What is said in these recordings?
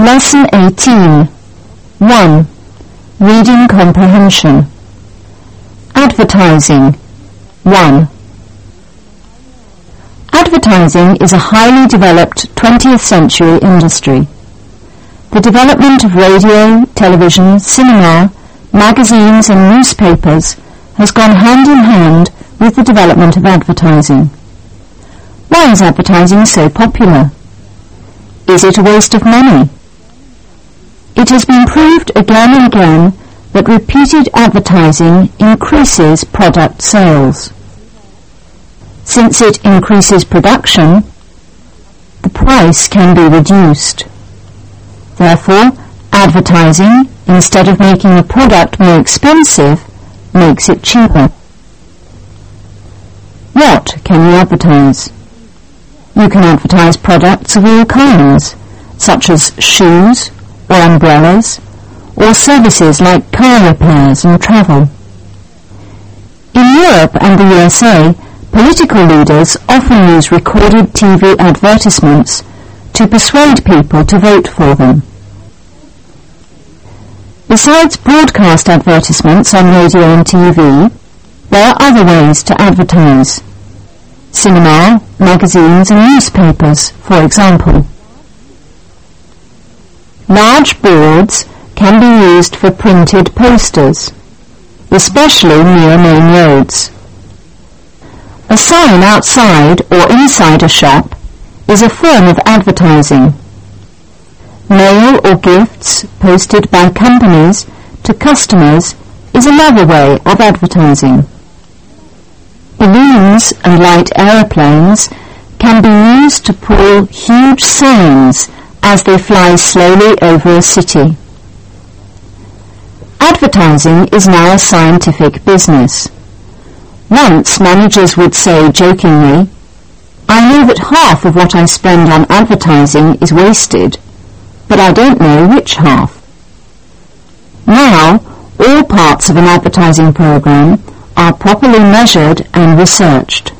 Lesson 18. 1. Reading comprehension. Advertising. 1. Advertising is a highly developed 20th century industry. The development of radio, television, cinema, magazines and newspapers has gone hand in hand with the development of advertising. Why is advertising so popular? Is it a waste of money? It has been proved again and again that repeated advertising increases product sales. Since it increases production, the price can be reduced. Therefore, advertising, instead of making a product more expensive, makes it cheaper. What can you advertise? You can advertise products of all kinds, such as shoes or umbrellas, or services like car repairs and travel. In Europe and the USA, political leaders often use recorded TV advertisements to persuade people to vote for them. Besides broadcast advertisements on radio and TV, there are other ways to advertise. Cinema, magazines and newspapers, for example. Large boards can be used for printed posters, especially near main roads. A sign outside or inside a shop is a form of advertising. Mail or gifts posted by companies to customers is another way of advertising. Balloons and light aeroplanes can be used to pull huge signs as they fly slowly over a city. Advertising is now a scientific business. Once managers would say jokingly, "I know that half of what I spend on advertising is wasted, but I don't know which half." Now, all parts of an advertising program are properly measured and researched.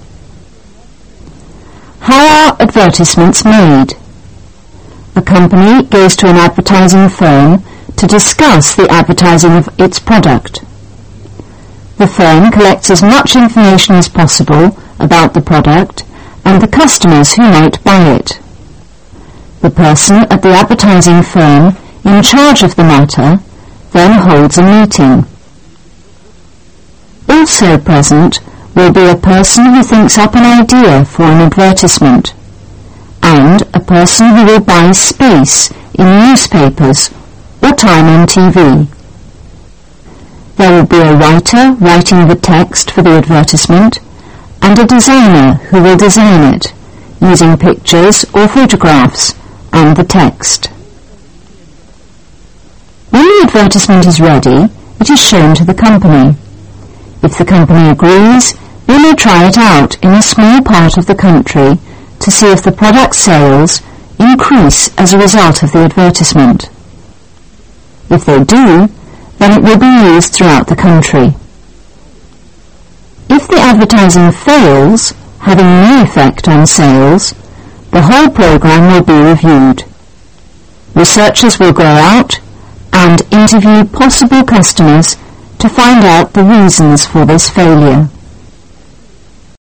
How are advertisements made? A company goes to an advertising firm to discuss the advertising of its product. The firm collects as much information as possible about the product and the customers who might buy it. The person at the advertising firm in charge of the matter then holds a meeting. Also present will be a person who thinks up an idea for an advertisement, and a person who will buy space in newspapers or time on TV. There will be a writer writing the text for the advertisement and a designer who will design it, using pictures or photographs and the text. When the advertisement is ready, it is shown to the company. If the company agrees, they may try it out in a small part of the country to see if the product sales increase as a result of the advertisement. If they do, then it will be used throughout the country. If the advertising fails, having no effect on sales, the whole program will be reviewed. Researchers will go out and interview possible customers to find out the reasons for this failure.